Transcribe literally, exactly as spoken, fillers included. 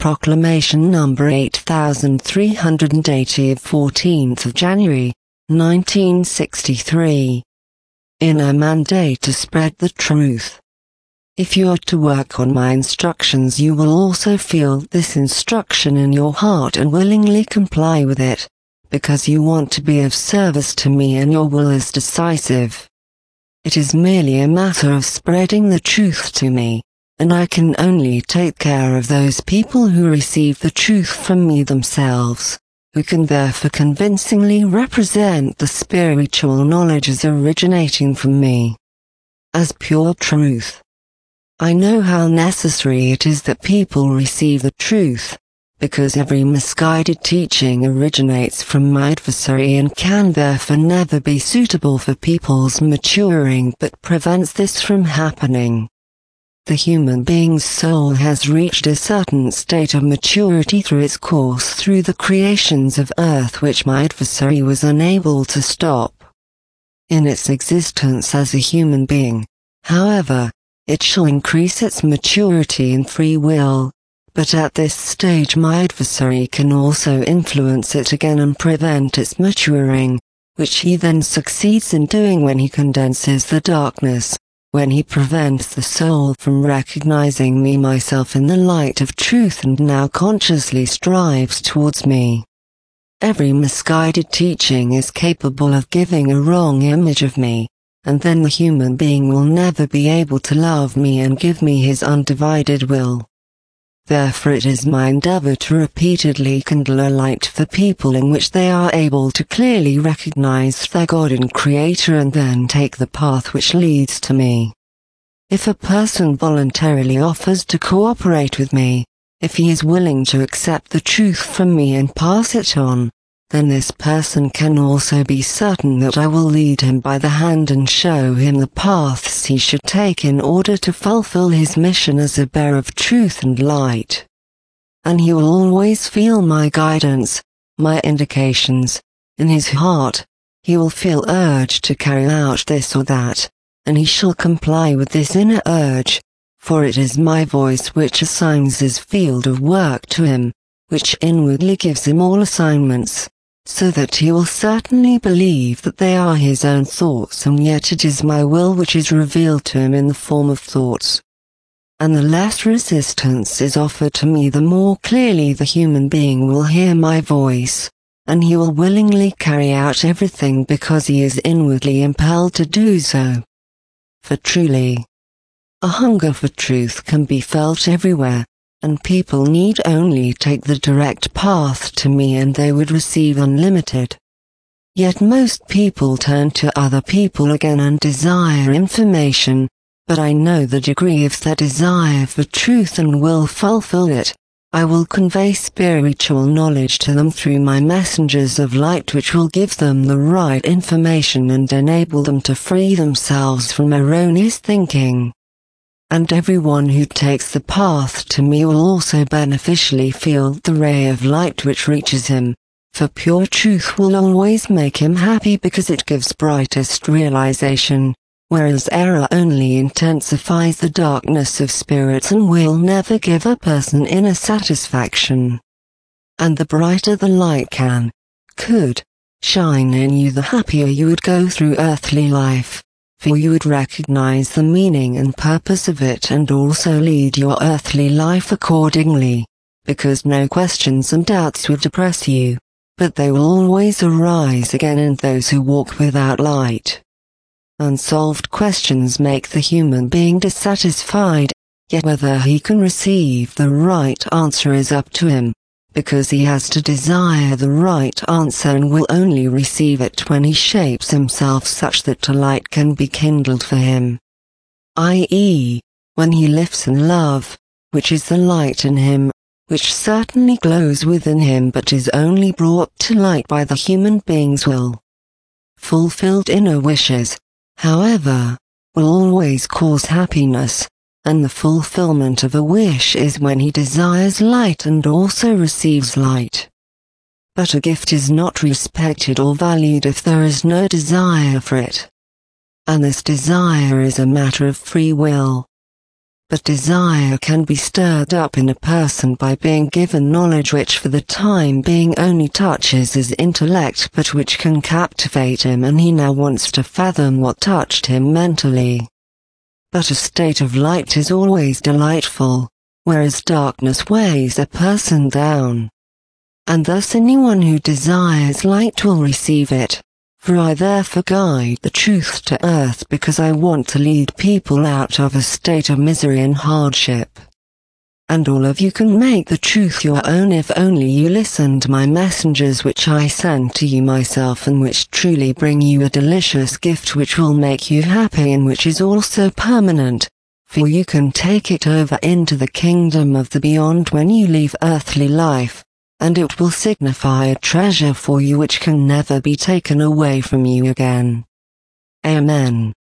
Proclamation number eight thousand three hundred eighty of fourteenth of January, nineteen sixty-three. Inner mandate to spread the truth. If you are to work on my instructions, you will also feel this instruction in your heart and willingly comply with it, because you want to be of service to me and your will is decisive. It is merely a matter of spreading the truth to me, and I can only take care of those people who receive the truth from me themselves, who can therefore convincingly represent the spiritual knowledge as originating from me, as pure truth. I know how necessary it is that people receive the truth, because every misguided teaching originates from my adversary and can therefore never be suitable for people's maturing, but prevents this from happening. The human being's soul has reached a certain state of maturity through its course through the creations of earth which my adversary was unable to stop. In its existence as a human being, however, it shall increase its maturity in free will. But at this stage my adversary can also influence it again and prevent its maturing, which he then succeeds in doing when he condenses the darkness, when he prevents the soul from recognizing me myself in the light of truth and now consciously strives towards me. Every misguided teaching is capable of giving a wrong image of me, and then the human being will never be able to love me and give me his undivided will. Therefore it is my endeavor to repeatedly kindle a light for people in which they are able to clearly recognize their God and Creator and then take the path which leads to me. If a person voluntarily offers to cooperate with me, if he is willing to accept the truth from me and pass it on, then this person can also be certain that I will lead him by the hand and show him the paths he should take in order to fulfill his mission as a bearer of truth and light. And he will always feel my guidance, my indications, in his heart. He will feel urged to carry out this or that, and he shall comply with this inner urge, for it is my voice which assigns his field of work to him, which inwardly gives him all assignments, so that he will certainly believe that they are his own thoughts, and yet it is my will which is revealed to him in the form of thoughts. And the less resistance is offered to me, the more clearly the human being will hear my voice, and he will willingly carry out everything because he is inwardly impelled to do so. For truly, a hunger for truth can be felt everywhere, and people need only take the direct path to me and they would receive unlimited. Yet most people turn to other people again and desire information, but I know the degree of their desire for truth and will fulfill it. I will convey spiritual knowledge to them through my messengers of light, which will give them the right information and enable them to free themselves from erroneous thinking. And everyone who takes the path to me will also beneficially feel the ray of light which reaches him, for pure truth will always make him happy because it gives brightest realization, whereas error only intensifies the darkness of spirits and will never give a person inner satisfaction. And the brighter the light can, could, shine in you, the happier you would go through earthly life. For you would recognize the meaning and purpose of it and also lead your earthly life accordingly, because no questions and doubts would depress you, but they will always arise again in those who walk without light. Unsolved questions make the human being dissatisfied, yet whether he can receive the right answer is up to him, because he has to desire the right answer and will only receive it when he shapes himself such that a light can be kindled for him, that is, when he lives in love, which is the light in him, which certainly glows within him but is only brought to light by the human being's will. Fulfilled inner wishes, however, will always cause happiness, and the fulfillment of a wish is when he desires light and also receives light. But a gift is not respected or valued if there is no desire for it. And this desire is a matter of free will. But desire can be stirred up in a person by being given knowledge which for the time being only touches his intellect but which can captivate him, and he now wants to fathom what touched him mentally. But a state of light is always delightful, whereas darkness weighs a person down. And thus anyone who desires light will receive it. For I therefore guide the truth to earth because I want to lead people out of a state of misery and hardship. And all of you can make the truth your own if only you listen to my messengers which I send to you myself, and which truly bring you a delicious gift which will make you happy and which is also permanent, for you can take it over into the kingdom of the beyond when you leave earthly life. And it will signify a treasure for you which can never be taken away from you again. Amen.